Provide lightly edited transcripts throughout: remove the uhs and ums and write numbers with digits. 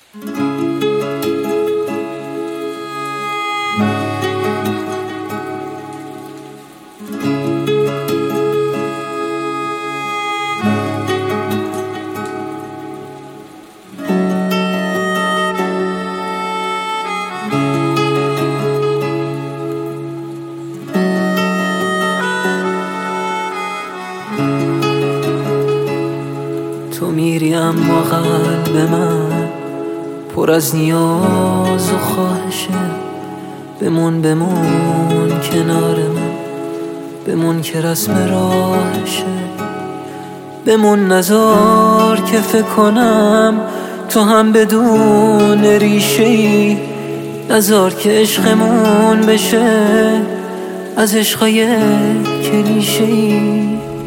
تو میری اما قلب من پر از نیاز و خواهشه. بمون کنار من، بمون که رسم راهشه. بمون نذار که فکر کنم تو هم بدون ریشه ای. نذار که عشقمون بشه از عشقای کلیشه ای.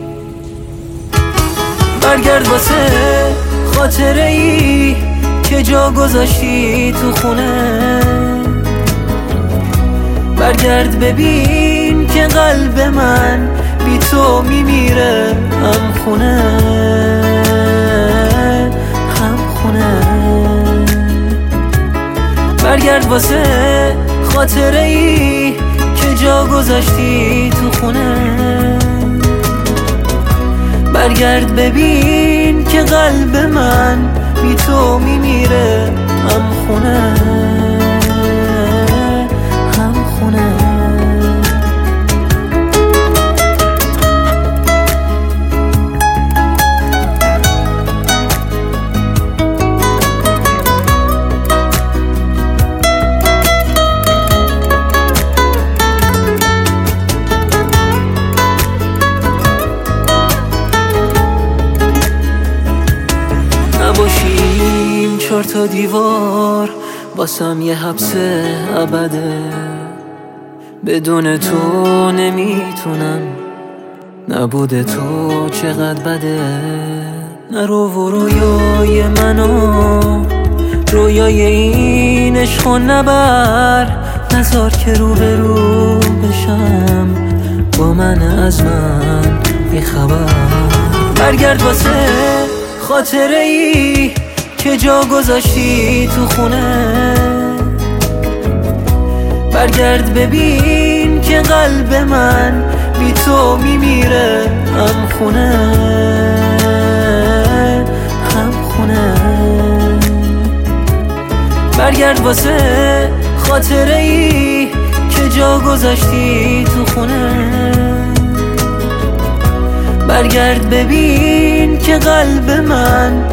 برگرد واسه خاطره ای که جا گذاشتی تو خونه. برگرد ببین که قلب من بی تو میمیره هم خونه. برگرد واسه خاطره ای که جا گذاشتی تو خونه. برگرد ببین که قلب من بی تو میمیره هم خونه. نباشیم 4 تا دیوار واسم یه حبس ابده. بدون تو نمیتونم، نبوده تو چقدر بده. نرو و رویای منو، رویای این عشقو نبر. نذار که رو به رو بشم با من از من بی خبر. برگرد واسه خاطره ای که جا گذاشتی تو خونه. برگرد ببین که قلب من بی تو میمیره هم خونه. برگرد واسه خاطره ای که جا گذاشتی تو خونه. برگرد ببین که قلب من